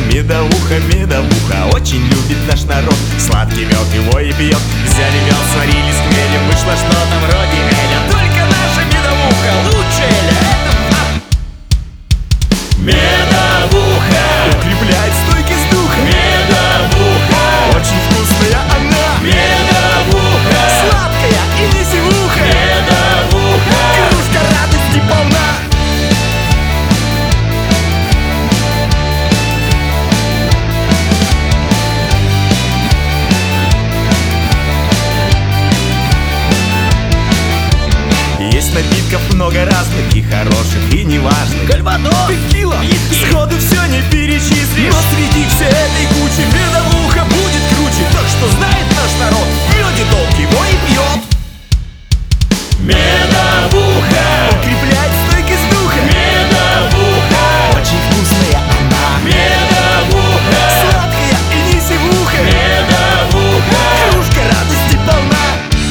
Медовуха, медовуха, очень любит наш народ. Сладкий мед его и пьет. Взяли мед, сварили с хмелем, вышло что-то вроде меля. Только наша медовуха лучшая ля. Медовуха укрепляет стойкость духа. Медовуха очень вкусная она. Медовуха сладкая и веселуха. Медовуха кружка радости полна. Есть напитков много разных, и хороших, и неважных. Гальвадос, текила, сходу все не перечислишь. Но среди всей этой кучи медовуха будет круче. Так что знает наш народ, в меде долг его и пьет. Медовуха укрепляет стойкость духа. Медовуха очень вкусная она. Медовуха сладкая и веселуха. Медовуха кружка радости полна.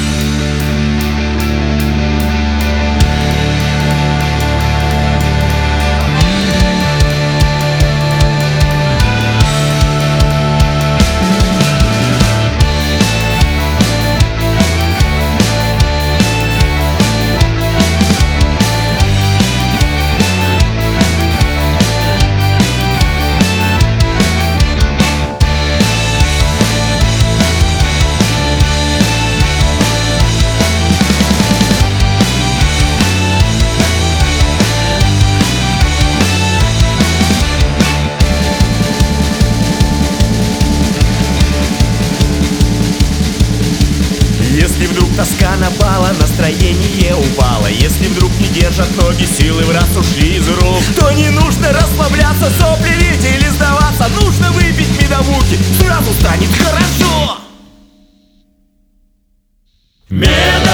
Если вдруг тоска напала, настроение упало. Если вдруг не держат ноги, силы в раз ушли из рук, то не нужно расслабляться, сопли лить или сдаваться. Нужно выпить медовухи, сразу станет хорошо.